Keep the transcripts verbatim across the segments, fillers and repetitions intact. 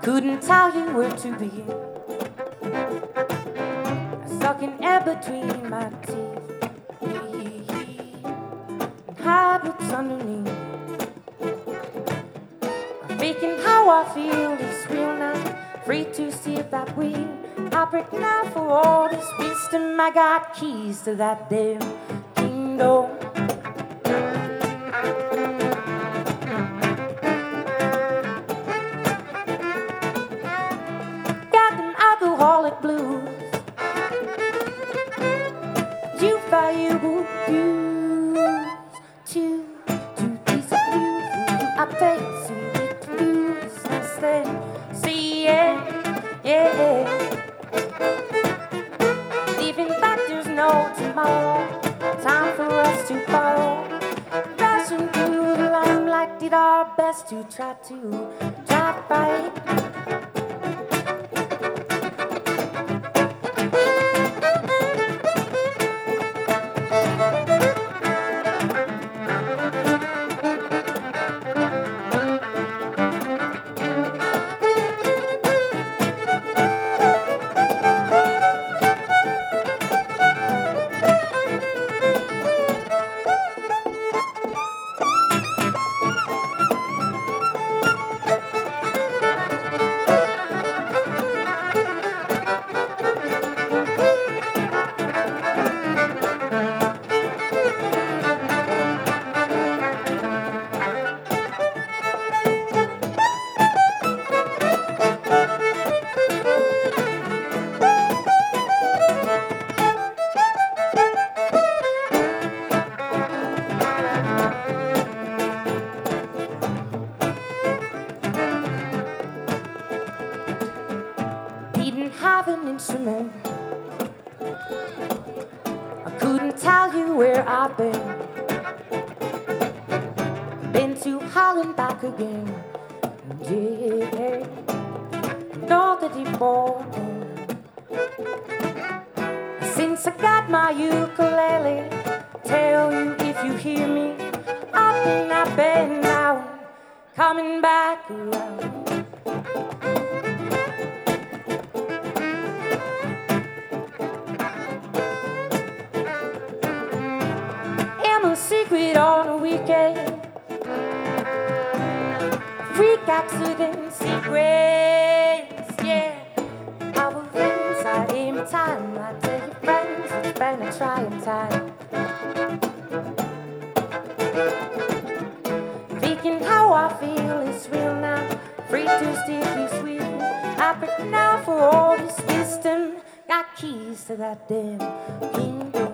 couldn't tell you where to begin. Stuck in air between my teeth, and hide what's underneath. Faking how I feel is real now. Free to see it that way. I break now for all this wisdom. I got keys to that damn kingdom. Got them alcoholic blues. You value use to to deceive you. I take some confused instead. See yeah, yeah. Leaving back there's no tomorrow. Time for us to borrow. Rushing through the limelight, did our best to try to try right. Have an instrument. I couldn't tell you where I've been. Been to Holland back again. Yeah, know that you born. Since I got my ukulele, tell you if you hear me up and up and down, coming back around. Secret on a weekend, freak accident secrets, yeah. I will inside in time. I tell your friends it's been a trying time. Thinking how I feel is real now. Free to stick you sweet. I break now for all this wisdom. Got keys to that damn kingdom.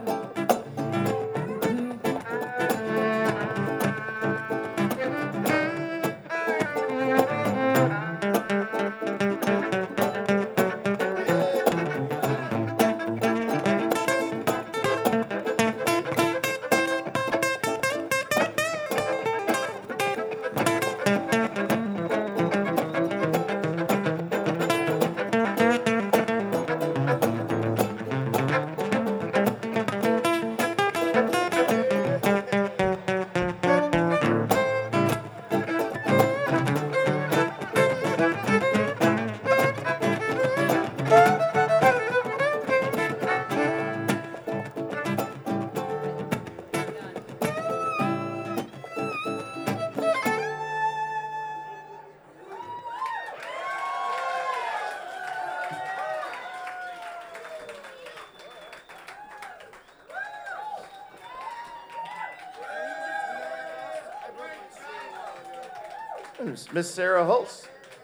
Miss Sarah Hulse.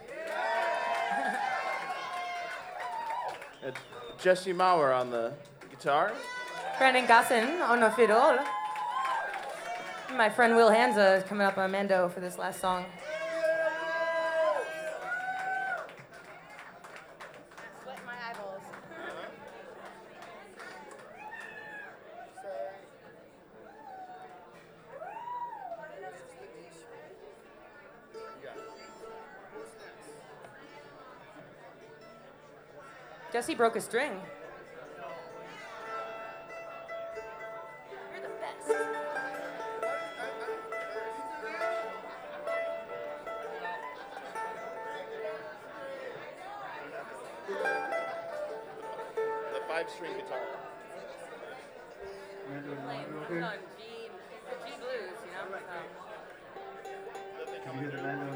Uh, Jesse Mauer on the guitar. Brandon Gosson on the fiddle. My friend Will Hansa is coming up on Mando for this last song. Sweat my eyeballs. Jesse broke a string. You're the best. five string guitar. Playing on G, it's the G blues, you know. So. Can you hear the Lando